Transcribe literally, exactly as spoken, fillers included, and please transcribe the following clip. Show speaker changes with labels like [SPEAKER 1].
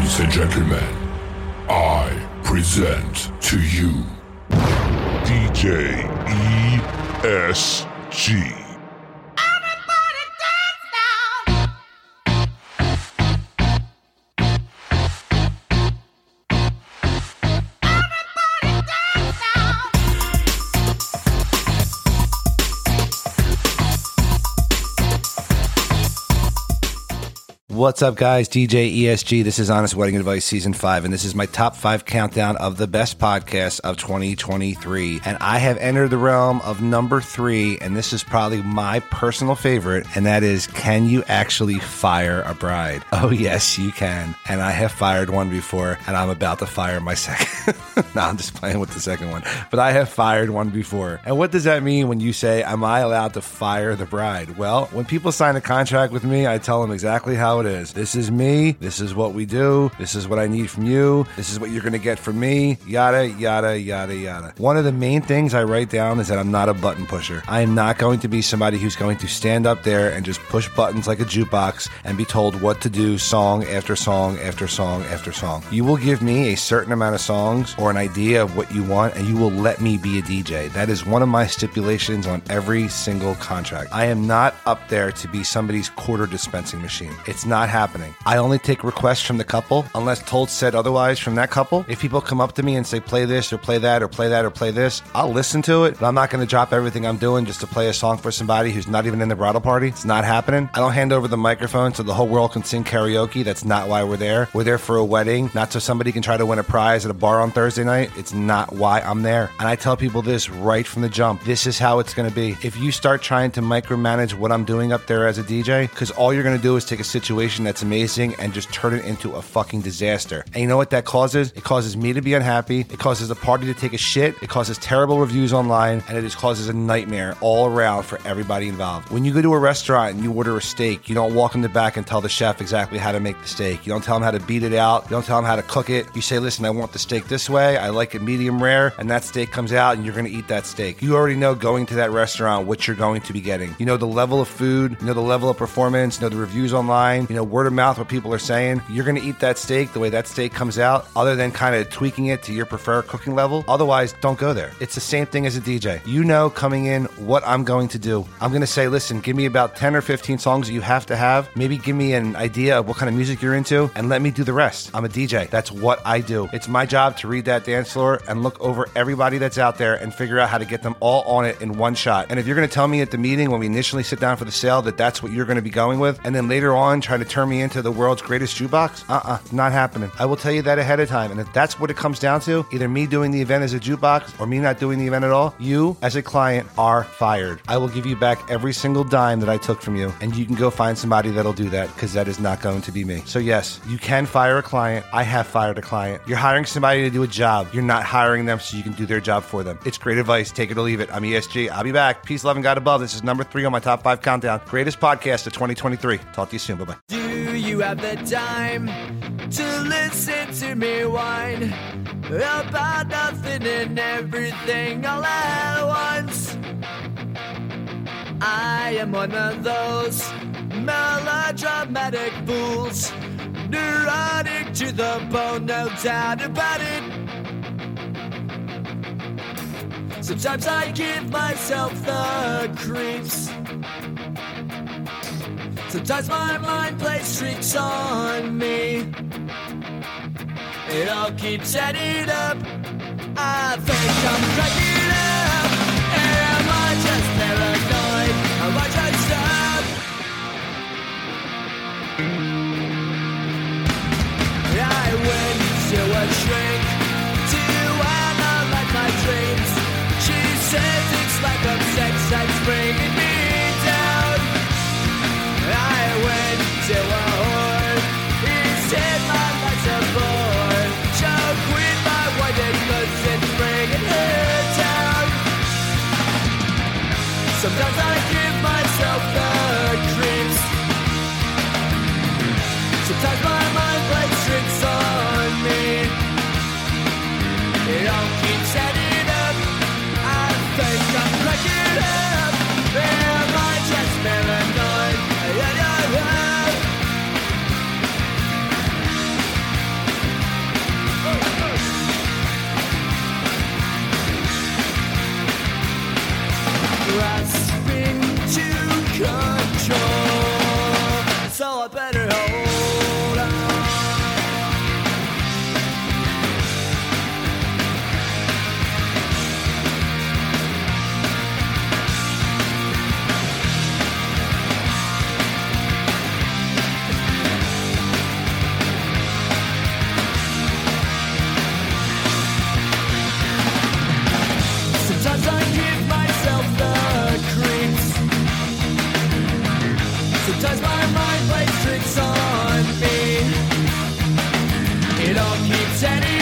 [SPEAKER 1] Ladies and gentlemen, I present to you D J E S G.
[SPEAKER 2] What's up, guys? D J E S G. This is Honest Wedding Advice Season five, and this is my top five countdown of the best podcasts of twenty twenty-three. And I have entered the realm of number three, and this is probably my personal favorite, and that is, can you actually fire a bride? Oh, yes, you can. And I have fired one before, and I'm about to fire my second. No, I'm just playing with the second one. But I have fired one before. And what does that mean when you say, am I allowed to fire the bride? Well, when people sign a contract with me, I tell them exactly how it is. This is me. This is what we do. This is what I need from you. This is what you're going to get from me. Yada, yada, yada, yada. One of the main things I write down is that I'm not a button pusher. I am not going to be somebody who's going to stand up there and just push buttons like a jukebox and be told what to do song after song after song after song. You will give me a certain amount of songs or an idea of what you want, and you will let me be a D J. That is one of my stipulations on every single contract. I am not up there to be somebody's quarter dispensing machine. It's not happening. I only take requests from the couple unless told said otherwise from that couple. If people come up to me and say play this or play that or play that or play this, I'll listen to it, but I'm not going to drop everything I'm doing just to play a song for somebody who's not even in the bridal party. It's not happening. I don't hand over the microphone so the whole world can sing karaoke. That's not why we're there. We're there for a wedding, not so somebody can try to win a prize at a bar on Thursday night. It's not why I'm there. And I tell people this right from the jump. This is how it's going to be. If you start trying to micromanage what I'm doing up there as a D J, because all you're going to do is take a situation that's amazing and just turn it into a fucking disaster. And you know what that causes? It causes me to be unhappy. It causes the party to take a shit. It causes terrible reviews online, and it just causes a nightmare all around for everybody involved. When you go to a restaurant and you order a steak, you don't walk in the back and tell the chef exactly how to make the steak. You don't tell him how to beat it out. You don't tell him how to cook it. You say, listen, I want the steak this way. I like it medium rare, and that steak comes out and you're going to eat that steak. You already know going to that restaurant what you're going to be getting. You know the level of food, you know the level of performance, you know the reviews online, you know word of mouth what people are saying. You're going to eat that steak the way that steak comes out, other than kind of tweaking it to your preferred cooking level. Otherwise, don't go there. It's the same thing as a D J. You know coming in what I'm going to do. I'm going to say, listen, give me about ten or fifteen songs that you have to have. Maybe give me an idea of what kind of music you're into, and let me do the rest. I'm a D J. That's what I do. It's my job to read that dance floor and look over everybody that's out there and figure out how to get them all on it in one shot. And if you're going to tell me at the meeting when we initially sit down for the sale that that's what you're going to be going with, and then later on try to turn me into the world's greatest jukebox, uh-uh, not happening. I will tell you that ahead of time. And if that's what it comes down to, either me doing the event as a jukebox or me not doing the event at all, you as a client are fired. I will give you back every single dime that I took from you, and you can go find somebody that'll do that, because that is not going to be me. So yes, you can fire a client. I have fired a client. You're hiring somebody to do a job. You're not hiring them so you can do their job for them. It's great advice. Take it or leave it. I'm E S G. I'll be back. Peace, love, and God above. This is number three on my top five countdown. Greatest podcast of twenty twenty-three. Talk to you soon. Bye-bye.
[SPEAKER 3] Do you have the time to listen to me whine about nothing and everything all at once? I am one of those melodramatic fools, neurotic to the bone, no doubt about it. Sometimes I give myself the creeps. Sometimes my mind plays tricks on me. It all keeps adding up. I think I'm cracking up. Am I just paranoid? Am I just up? I went to a shrink to analyze my dreams. She says it's like a sex that's bringing me down. I went to a whore. He said my life's a bore. Choke with my wife and cause it's bringing her down. Sometimes my mind plays tricks on me. It all keeps ending.